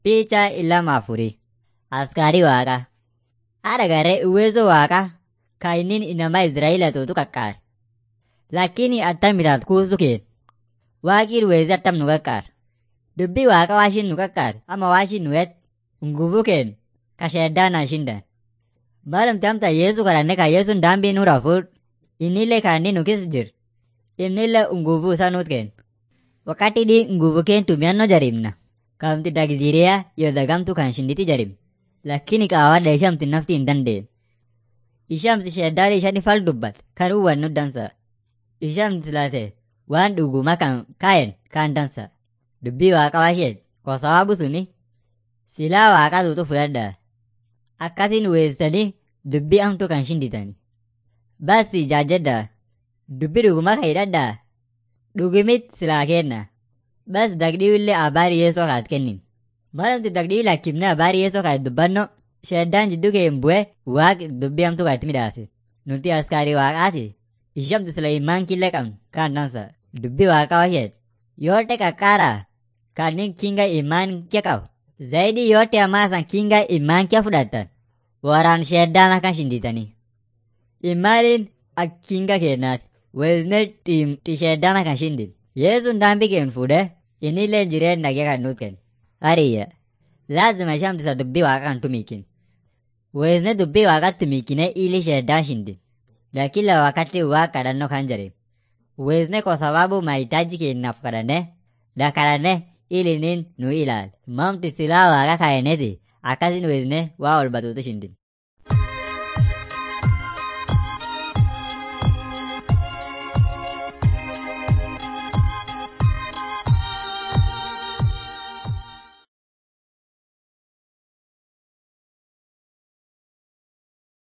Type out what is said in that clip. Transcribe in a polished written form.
Picha ila mafuri. Askari waaqa. Haadha garee uwezo waaqa kainin inama Israa'ila tuutu qaqqaar. Lakini attam bitaat kuusu keen. Waaqii uwezi attam nu qaqqaar. Dubbii waaqa waashin nu qaqqaar ama waashin nu et nguvu keen kasheeddaanaa shindan. Maalumti amta Yesu kadhanne ka Yesuun daambii nu rafuud innillee kaanni nu kis jir. Innillee nguvu isaa nuut keen. Wakati di nguvu keen tumianno jaribna. Kamti dagdiriyaa yoo dagamtu kan shinditi jarib. Lakini qaawadha ishamti nafti hin dandeen. Ishamti sheeddaali ishani fal dubbat kan uwwannu dansa. Ishamti laate waan dhuguma kan kaayen kan dansa. Dubbii waaqa waasheet kwa sababu suni silaa waaqa tuutu fudhadha. Akkasin weessanii dubbii amtu kan shinditani. Basi jaajadha. Dubbii dhuguma kan hidhadha. Dhugumit silaa kenna. Bas dagdii illee abaari yeesoo kaat kennin. Malamti dagdii lakkifne abaari yeesoo kaat dubbanno sheeddaan jidduu kee hin bu'e waaq dubbii amtu kaatti midhaase. Nuti askaarii waaqaati. Ishamti sila imaan killee qabnu kan dansa. Dubbii waaqa washeet. Yoote qaqqaaraa kannin kinga imaan kee qabu. Zaidi yoote amaasan kinga imaan kee fudhatan. Waraan sheeddaan akkan shinditanii. Imaaniin ak kinga kennaati. Weesne sheeddaan akkan shindin. Yesuun daambii keen fuudhee innillee jireen nagee kan nuut kennu. Hariyya. Laazima ishamti isa dubbii waaqa kan tumiikin. Weesne dubbii waaqatti miikinee ili sheeddaan shindin. Lakini wakati waaqa kadhannoo kan jireem. Weesne kwa sababu mahitaji keennaaf kadhanne la kadhanne iliniin nu ilaal. Mamti silaa waaqa kaayineti akkasin weesne waa ol batuutu shindin.